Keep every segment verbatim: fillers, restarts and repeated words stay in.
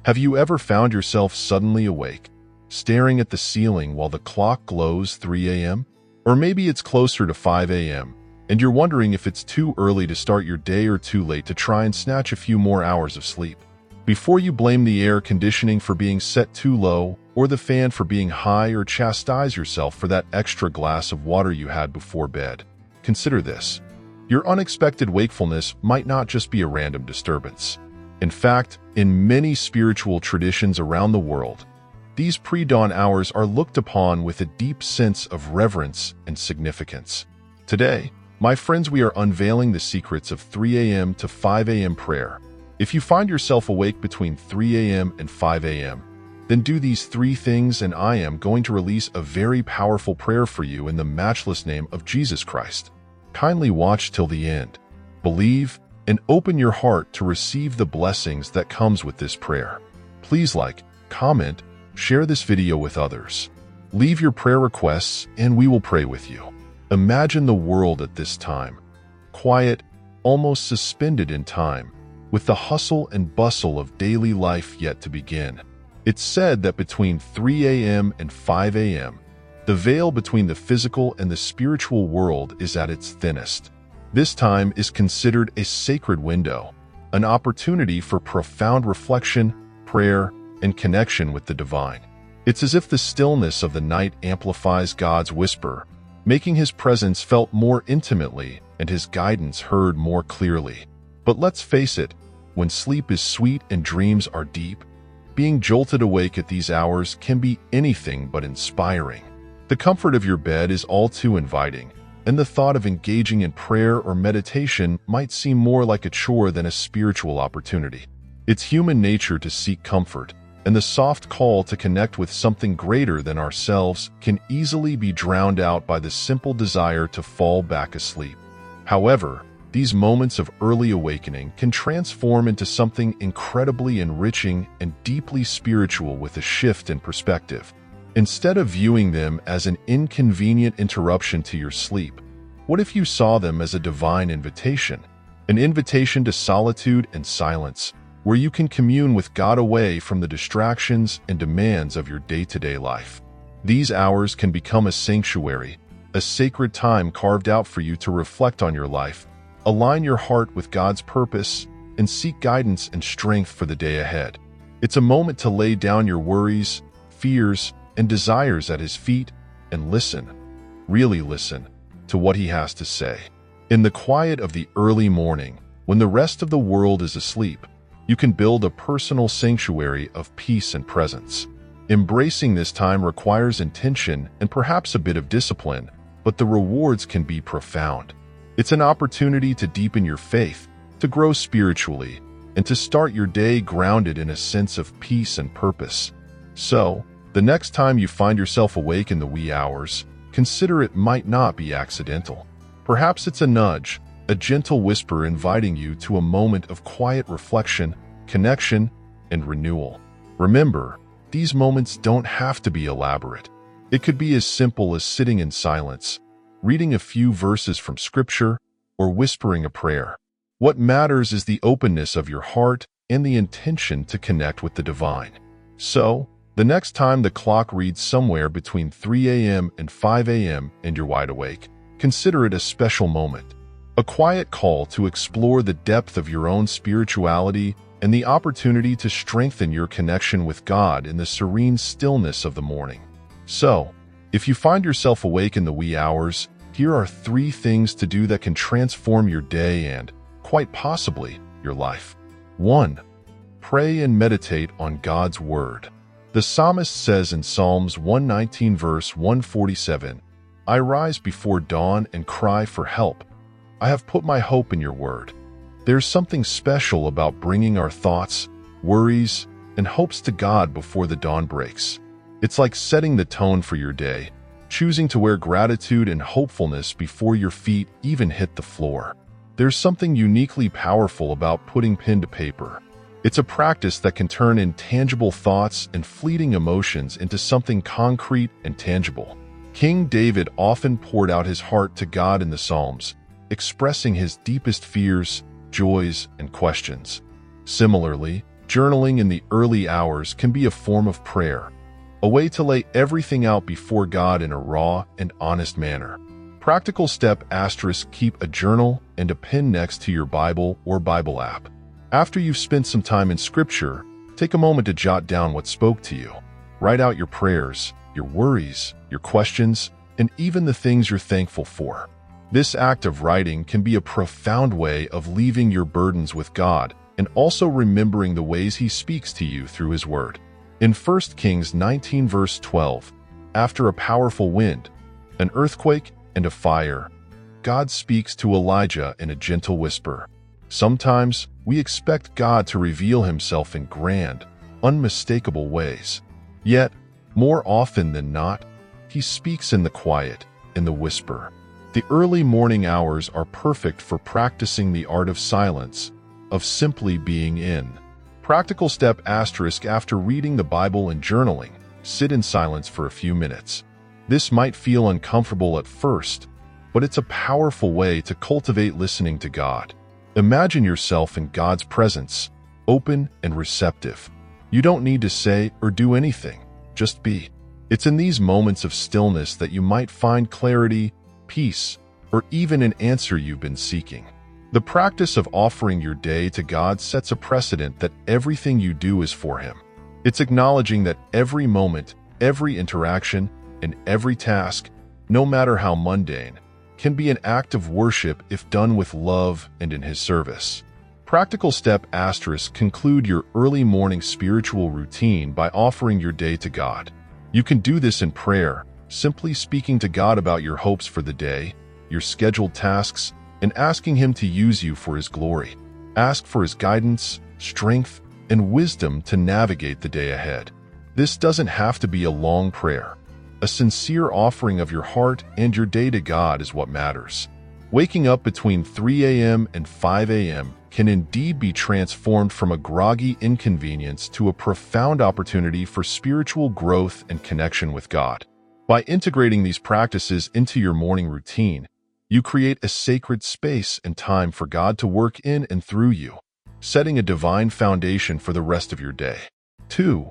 Have you ever found yourself suddenly awake, staring at the ceiling while the clock glows three a m? Or maybe it's closer to five a m, and you're wondering if it's too early to start your day or too late to try and snatch a few more hours of sleep. Before you blame the air conditioning for being set too low, or the fan for being high, or chastise yourself for that extra glass of water you had before bed, consider this. Your unexpected wakefulness might not just be a random disturbance. In fact, in many spiritual traditions around the world, these pre-dawn hours are looked upon with a deep sense of reverence and significance. Today, my friends, we are unveiling the secrets of three a m to five a m prayer. If you find yourself awake between three a m and five a m, then do these three things and I am going to release a very powerful prayer for you in the matchless name of Jesus Christ. Kindly watch till the end. Believe and open your heart to receive the blessings that comes with this prayer. Please like, comment, share this video with others. Leave your prayer requests and we will pray with you. Imagine the world at this time, quiet, almost suspended in time, with the hustle and bustle of daily life yet to begin. It's said that between three a m and five a m, the veil between the physical and the spiritual world is at its thinnest. This time is considered a sacred window, an opportunity for profound reflection, prayer, and connection with the divine. It's as if the stillness of the night amplifies God's whisper, making His presence felt more intimately and His guidance heard more clearly. But let's face it, when sleep is sweet and dreams are deep, being jolted awake at these hours can be anything but inspiring. The comfort of your bed is all too inviting, and the thought of engaging in prayer or meditation might seem more like a chore than a spiritual opportunity. It's human nature to seek comfort, and the soft call to connect with something greater than ourselves can easily be drowned out by the simple desire to fall back asleep. However, these moments of early awakening can transform into something incredibly enriching and deeply spiritual with a shift in perspective. Instead of viewing them as an inconvenient interruption to your sleep, what if you saw them as a divine invitation? An invitation to solitude and silence, where you can commune with God away from the distractions and demands of your day-to-day life. These hours can become a sanctuary, a sacred time carved out for you to reflect on your life, align your heart with God's purpose, and seek guidance and strength for the day ahead. It's a moment to lay down your worries, fears, and desires at His feet and listen, really listen, to what He has to say. In the quiet of the early morning, when the rest of the world is asleep, you can build a personal sanctuary of peace and presence. Embracing this time requires intention and perhaps a bit of discipline, but the rewards can be profound. It's an opportunity to deepen your faith, to grow spiritually, and to start your day grounded in a sense of peace and purpose. So, the next time you find yourself awake in the wee hours, consider it might not be accidental. Perhaps it's a nudge, a gentle whisper inviting you to a moment of quiet reflection, connection, and renewal. Remember, these moments don't have to be elaborate. It could be as simple as sitting in silence, reading a few verses from Scripture, or whispering a prayer. What matters is the openness of your heart and the intention to connect with the divine. So, the next time the clock reads somewhere between three a m and five a m and you're wide awake, consider it a special moment, a quiet call to explore the depth of your own spirituality and the opportunity to strengthen your connection with God in the serene stillness of the morning. So, if you find yourself awake in the wee hours, here are three things to do that can transform your day and, quite possibly, your life. one. Pray and meditate on God's Word. The psalmist says in Psalms one nineteen verse one forty-seven, "I rise before dawn and cry for help. I have put my hope in your word." There's something special about bringing our thoughts, worries, and hopes to God before the dawn breaks. It's like setting the tone for your day, choosing to wear gratitude and hopefulness before your feet even hit the floor. There's something uniquely powerful about putting pen to paper. It's a practice that can turn intangible thoughts and fleeting emotions into something concrete and tangible. King David often poured out his heart to God in the Psalms, expressing his deepest fears, joys, and questions. Similarly, Journaling in the early hours can be a form of prayer, a way to lay everything out before God in a raw and honest manner. Practical step asterisk keep a journal and a pen next to your Bible or Bible app. After you've spent some time in Scripture, take a moment to jot down what spoke to you. Write out your prayers, your worries, your questions, and even the things you're thankful for. This act of writing can be a profound way of leaving your burdens with God and also remembering the ways He speaks to you through His Word. In First Kings nineteen verse twelve, after a powerful wind, an earthquake, and a fire, God speaks to Elijah in a gentle whisper. Sometimes we expect God to reveal Himself in grand, unmistakable ways. Yet, more often than not, He speaks in the quiet, in the whisper. The early morning hours are perfect for practicing the art of silence, of simply being in. Practical step asterisk after reading the Bible and journaling, sit in silence for a few minutes. This might feel uncomfortable at first, but it's a powerful way to cultivate listening to God. Imagine yourself in God's presence, open and receptive. You don't need to say or do anything, just be. It's in these moments of stillness that you might find clarity, peace, or even an answer you've been seeking. The practice of offering your day to God sets a precedent that everything you do is for Him. It's acknowledging that every moment, every interaction, and every task, no matter how mundane, can be an act of worship if done with love and in His service. Practical step asterisk conclude your early morning spiritual routine by offering your day to God. You can do this in prayer, simply speaking to God about your hopes for the day, your scheduled tasks, and asking Him to use you for His glory. Ask for His guidance, strength, and wisdom to navigate the day ahead. This doesn't have to be a long prayer. A sincere offering of your heart and your day to God is what matters. Waking up between three a m and five a m can indeed be transformed from a groggy inconvenience to a profound opportunity for spiritual growth and connection with God. By integrating these practices into your morning routine, you create a sacred space and time for God to work in and through you, setting a divine foundation for the rest of your day. two.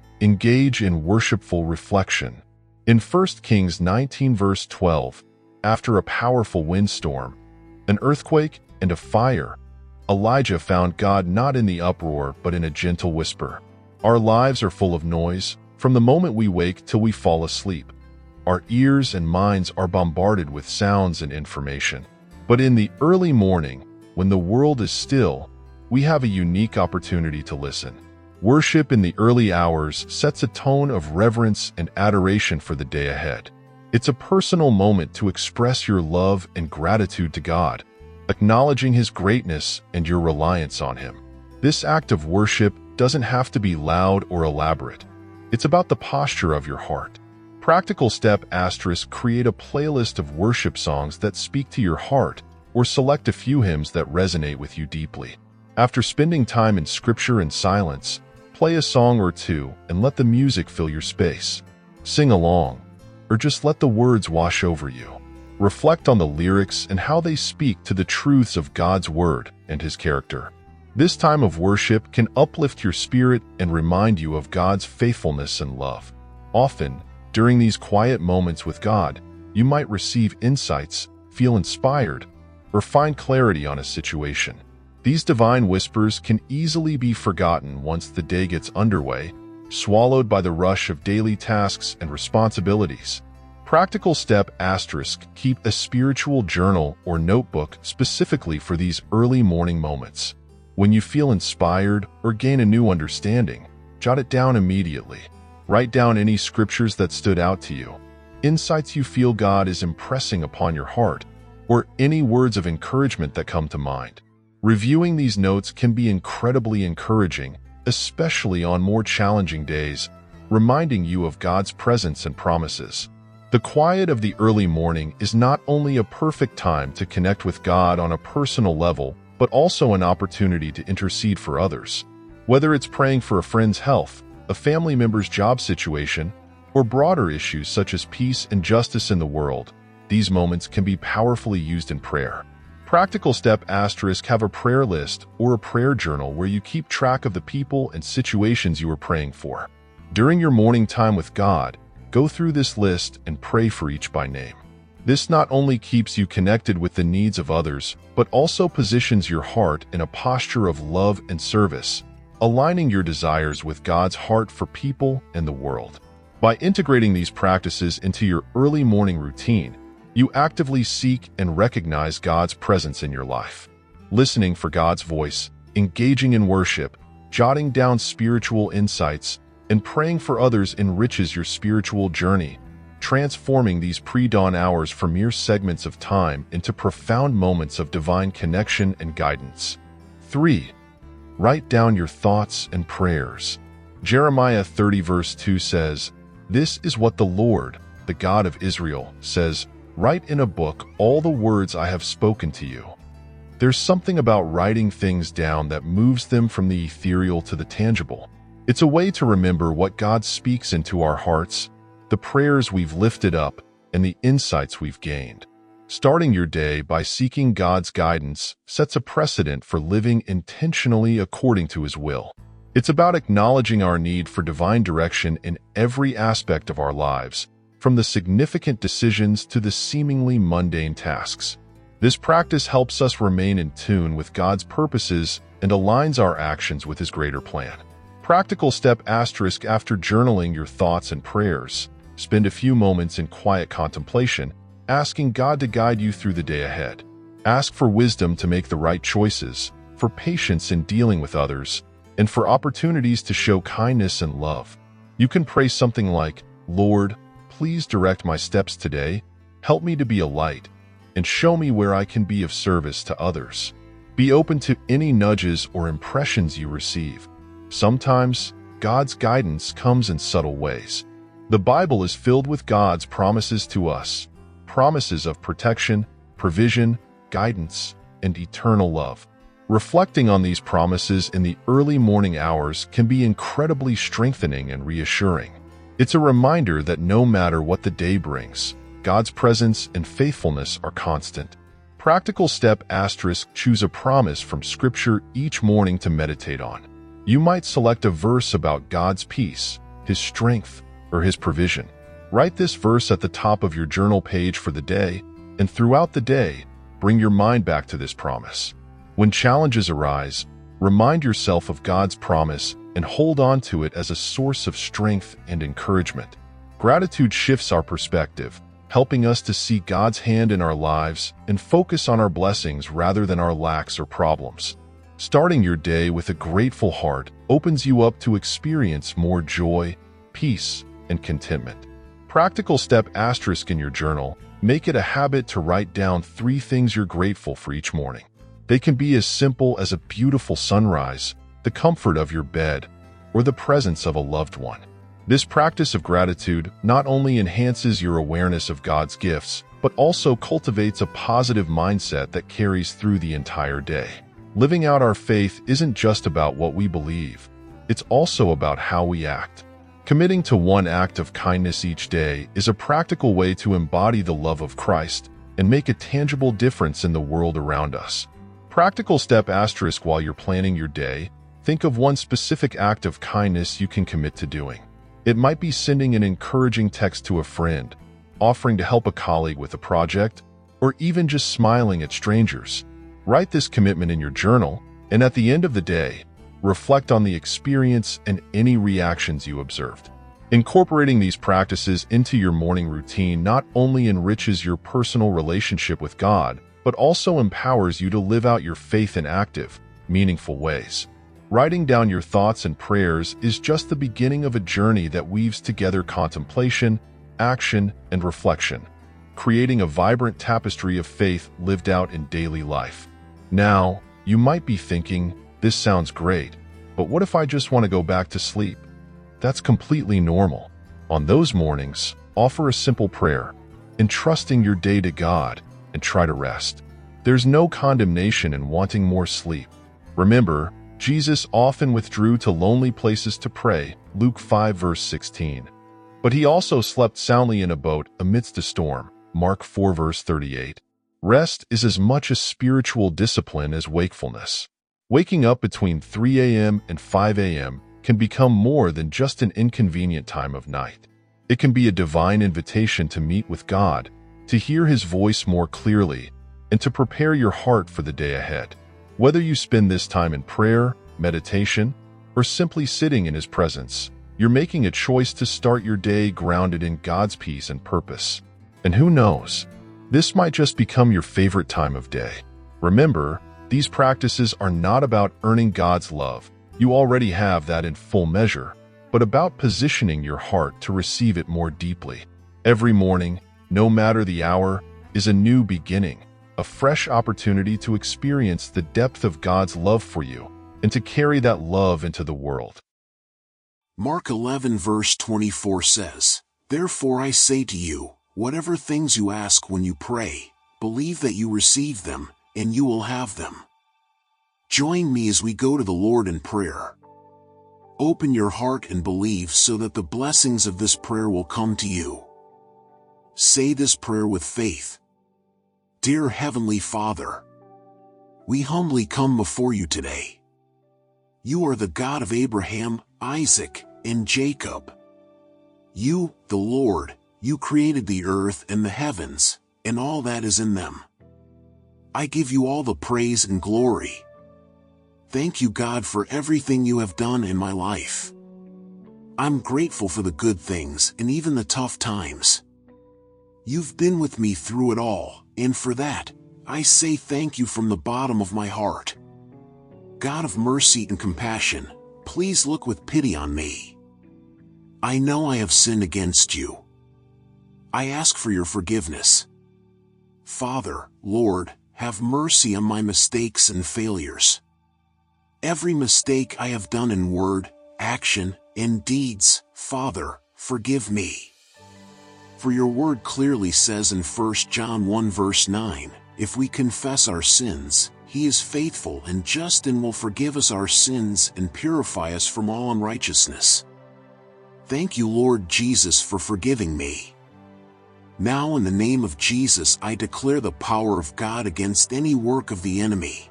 Engage in worshipful reflection. In First Kings nineteen verse twelve, after a powerful windstorm, an earthquake, and a fire, Elijah found God not in the uproar but in a gentle whisper. Our lives are full of noise, from the moment we wake till we fall asleep. Our ears and minds are bombarded with sounds and information. But in the early morning, when the world is still, we have a unique opportunity to listen. Worship in the early hours sets a tone of reverence and adoration for the day ahead. It's a personal moment to express your love and gratitude to God, acknowledging His greatness and your reliance on Him. This act of worship doesn't have to be loud or elaborate. It's about the posture of your heart. Practical step asterisk create a playlist of worship songs that speak to your heart, or select a few hymns that resonate with you deeply. After spending time in Scripture and silence, play a song or two and let the music fill your space. Sing along, or just let the words wash over you. Reflect on the lyrics and how they speak to the truths of God's Word and His character. This time of worship can uplift your spirit and remind you of God's faithfulness and love. Often, during these quiet moments with God, you might receive insights, feel inspired, or find clarity on a situation. These divine whispers can easily be forgotten once the day gets underway, swallowed by the rush of daily tasks and responsibilities. Practical step asterisk keep a spiritual journal or notebook specifically for these early morning moments. When you feel inspired or gain a new understanding, jot it down immediately. Write down any scriptures that stood out to you, insights you feel God is impressing upon your heart, or any words of encouragement that come to mind. Reviewing these notes can be incredibly encouraging, especially on more challenging days, reminding you of God's presence and promises. The quiet of the early morning is not only a perfect time to connect with God on a personal level, but also an opportunity to intercede for others. Whether it's praying for a friend's health, a family member's job situation, or broader issues such as peace and justice in the world, these moments can be powerfully used in prayer. Practical step asterisk have a prayer list or a prayer journal where you keep track of the people and situations you are praying for. During your morning time with God, go through this list and pray for each by name. This not only keeps you connected with the needs of others, but also positions your heart in a posture of love and service, aligning your desires with God's heart for people and the world. By integrating these practices into your early morning routine, you actively seek and recognize God's presence in your life. Listening for God's voice, engaging in worship, jotting down spiritual insights, and praying for others enriches your spiritual journey, transforming these pre-dawn hours from mere segments of time into profound moments of divine connection and guidance. three. Write down your thoughts and prayers. Jeremiah thirty verse two says, "This is what the Lord, the God of Israel, says, write in a book all the words I have spoken to you." There's something about writing things down that moves them from the ethereal to the tangible. It's a way to remember what God speaks into our hearts, the prayers we've lifted up, and the insights we've gained. Starting your day by seeking God's guidance sets a precedent for living intentionally according to His will. It's about acknowledging our need for divine direction in every aspect of our lives, from the significant decisions to the seemingly mundane tasks. This practice helps us remain in tune with God's purposes and aligns our actions with His greater plan. Practical step asterisk after journaling your thoughts and prayers, spend a few moments in quiet contemplation, asking God to guide you through the day ahead. Ask for wisdom to make the right choices, for patience in dealing with others, and for opportunities to show kindness and love. You can pray something like, "Lord, please direct my steps today, help me to be a light, and show me where I can be of service to others." Be open to any nudges or impressions you receive. Sometimes, God's guidance comes in subtle ways. The Bible is filled with God's promises to us, promises of protection, provision, guidance, and eternal love. Reflecting on these promises in the early morning hours can be incredibly strengthening and reassuring. It's a reminder that no matter what the day brings, God's presence and faithfulness are constant. Practical step asterisk choose a promise from Scripture each morning to meditate on. You might select a verse about God's peace, His strength, or His provision. Write this verse at the top of your journal page for the day, and throughout the day, bring your mind back to this promise. When challenges arise, remind yourself of God's promise and hold on to it as a source of strength and encouragement. Gratitude shifts our perspective, helping us to see God's hand in our lives and focus on our blessings rather than our lacks or problems. Starting your day with a grateful heart opens you up to experience more joy, peace, and contentment. Practical step asterisk in your journal, make it a habit to write down three things you're grateful for each morning. They can be as simple as a beautiful sunrise, the comfort of your bed, or the presence of a loved one. This practice of gratitude not only enhances your awareness of God's gifts, but also cultivates a positive mindset that carries through the entire day. Living out our faith isn't just about what we believe, it's also about how we act. Committing to one act of kindness each day is a practical way to embody the love of Christ and make a tangible difference in the world around us. Practical step asterisk while you're planning your day, think of one specific act of kindness you can commit to doing. It might be sending an encouraging text to a friend, offering to help a colleague with a project, or even just smiling at strangers. Write this commitment in your journal, and at the end of the day, reflect on the experience and any reactions you observed. Incorporating these practices into your morning routine not only enriches your personal relationship with God, but also empowers you to live out your faith in active, meaningful ways. Writing down your thoughts and prayers is just the beginning of a journey that weaves together contemplation, action, and reflection, creating a vibrant tapestry of faith lived out in daily life. Now, you might be thinking, this sounds great, but what if I just want to go back to sleep? That's completely normal. On those mornings, offer a simple prayer, entrusting your day to God, and try to rest. There's no condemnation in wanting more sleep. Remember, Jesus often withdrew to lonely places to pray, Luke five verse sixteen. But he also slept soundly in a boat amidst a storm, Mark four verse thirty-eight. Rest is as much a spiritual discipline as wakefulness. Waking up between three a m and five a m can become more than just an inconvenient time of night. It can be a divine invitation to meet with God, to hear His voice more clearly, and to prepare your heart for the day ahead. Whether you spend this time in prayer, meditation, or simply sitting in His presence, you're making a choice to start your day grounded in God's peace and purpose. And who knows, this might just become your favorite time of day. Remember, these practices are not about earning God's love. You already have that in full measure, but about positioning your heart to receive it more deeply. Every morning, no matter the hour, is a new beginning, a fresh opportunity to experience the depth of God's love for you and to carry that love into the world. Mark eleven verse twenty-four says, "Therefore I say to you, whatever things you ask when you pray, believe that you receive them, and you will have them." Join me as we go to the Lord in prayer. Open your heart and believe so that the blessings of this prayer will come to you. Say this prayer with faith. Dear Heavenly Father, we humbly come before you today. You are the God of Abraham, Isaac, and Jacob. You, the Lord, you created the earth and the heavens, and all that is in them. I give you all the praise and glory. Thank you, God, for everything you have done in my life. I'm grateful for the good things and even the tough times. You've been with me through it all, and for that, I say thank you from the bottom of my heart. God of mercy and compassion, please look with pity on me. I know I have sinned against you. I ask for your forgiveness. Father, Lord, have mercy on my mistakes and failures. Every mistake I have done in word, action, and deeds, Father, forgive me. For your word clearly says in First John one verse nine, if we confess our sins, He is faithful and just and will forgive us our sins and purify us from all unrighteousness. Thank you, Lord Jesus, for forgiving me. Now in the name of Jesus I declare the power of God against any work of the enemy.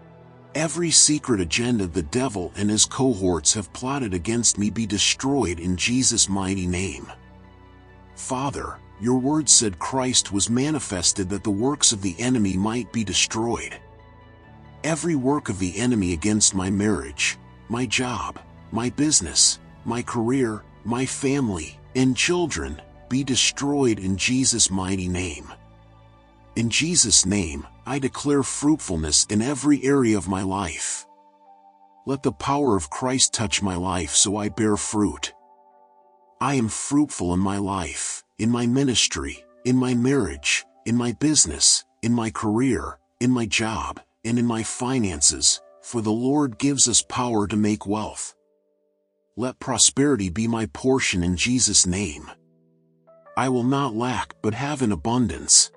Every secret agenda the devil and his cohorts have plotted against me be destroyed in Jesus' mighty name. Father, your word said Christ was manifested that the works of the enemy might be destroyed. Every work of the enemy against my marriage, my job, my business, my career, my family, and children, be destroyed in Jesus' mighty name. In Jesus' name, I declare fruitfulness in every area of my life. Let the power of Christ touch my life so I bear fruit. I am fruitful in my life, in my ministry, in my marriage, in my business, in my career, in my job, and in my finances, for the Lord gives us power to make wealth. Let prosperity be my portion in Jesus' name. I will not lack but have in abundance.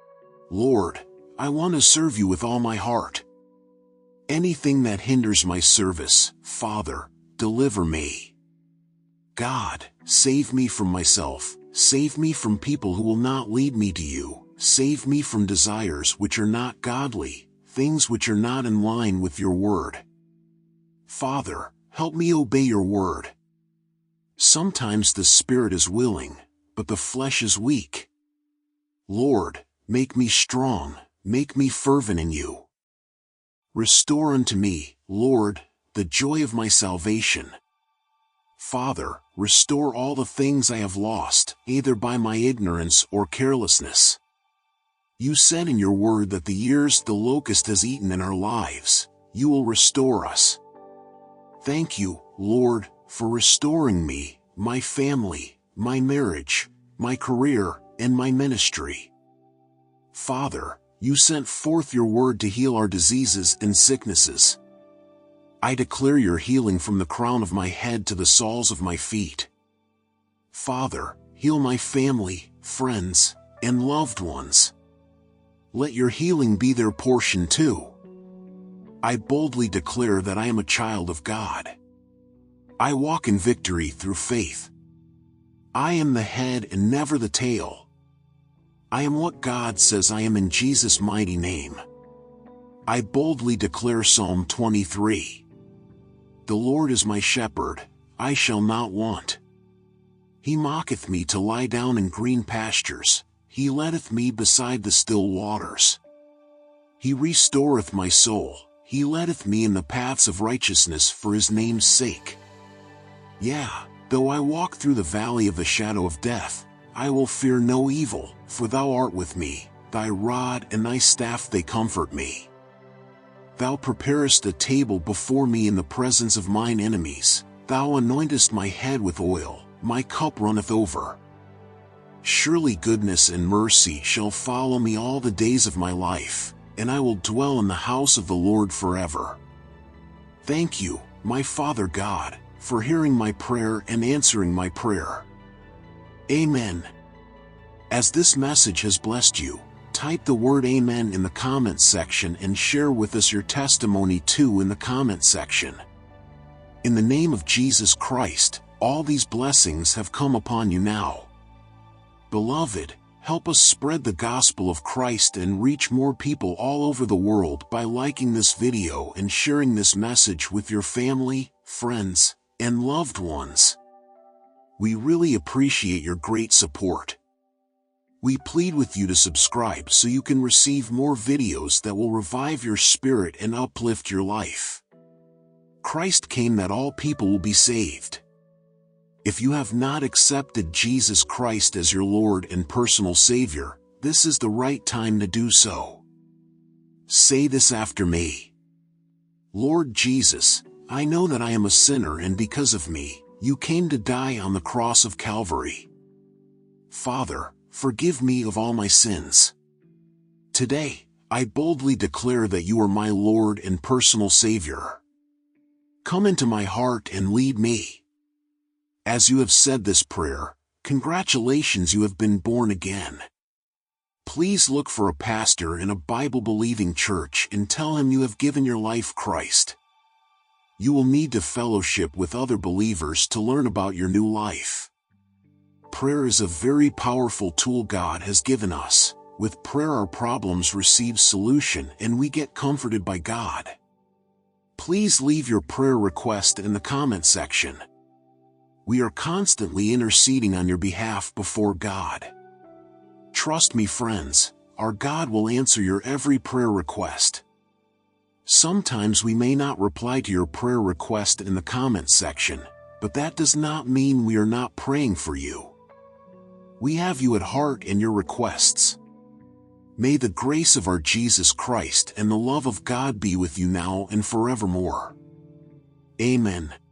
Lord, I want to serve you with all my heart. Anything that hinders my service, Father, deliver me. God, save me from myself, save me from people who will not lead me to you, save me from desires which are not godly, things which are not in line with your word. Father, help me obey your word. Sometimes the spirit is willing, but the flesh is weak. Lord, make me strong, make me fervent in you. Restore unto me, Lord, the joy of my salvation. Father, restore all the things I have lost, either by my ignorance or carelessness. You said in your word that the years the locust has eaten in our lives, you will restore us. Thank you, Lord, for restoring me, my family, my marriage, my career, and my ministry. Father, you sent forth your word to heal our diseases and sicknesses. I declare your healing from the crown of my head to the soles of my feet. Father, heal my family, friends, and loved ones. Let your healing be their portion too. I boldly declare that I am a child of God. I walk in victory through faith. I am the head and never the tail. I am what God says I am in Jesus' mighty name. I boldly declare Psalm twenty-three. The Lord is my shepherd, I shall not want. He maketh me to lie down in green pastures, he leadeth me beside the still waters. He restoreth my soul, he leadeth me in the paths of righteousness for his name's sake. Yea, though I walk through the valley of the shadow of death, I will fear no evil, for thou art with me, thy rod and thy staff they comfort me. Thou preparest a table before me in the presence of mine enemies, thou anointest my head with oil, my cup runneth over. Surely goodness and mercy shall follow me all the days of my life, and I will dwell in the house of the Lord forever. Thank you, my Father God, for hearing my prayer and answering my prayer. Amen. As this message has blessed you, type the word Amen in the comments section and share with us your testimony too in the comments section. In the name of Jesus Christ, all these blessings have come upon you now. Beloved, help us spread the gospel of Christ and reach more people all over the world by liking this video and sharing this message with your family, friends, and loved ones. We really appreciate your great support. We plead with you to subscribe so you can receive more videos that will revive your spirit and uplift your life. Christ came that all people will be saved. If you have not accepted Jesus Christ as your Lord and personal Savior, this is the right time to do so. Say this after me. Lord Jesus, I know that I am a sinner, and because of me, you came to die on the cross of Calvary. Father, forgive me of all my sins. Today, I boldly declare that you are my Lord and personal Savior. Come into my heart and lead me. As you have said this prayer, congratulations, you have been born again. Please look for a pastor in a Bible-believing church and tell him you have given your life to Christ. You will need to fellowship with other believers to learn about your new life. Prayer is a very powerful tool God has given us. With prayer, our problems receive solution and we get comforted by God. Please leave your prayer request in the comment section. We are constantly interceding on your behalf before God. Trust me, friends, our God will answer your every prayer request. Sometimes we may not reply to your prayer request in the comment section, but that does not mean we are not praying for you. We have you at heart and your requests. May the grace of our Jesus Christ and the love of God be with you now and forevermore. Amen.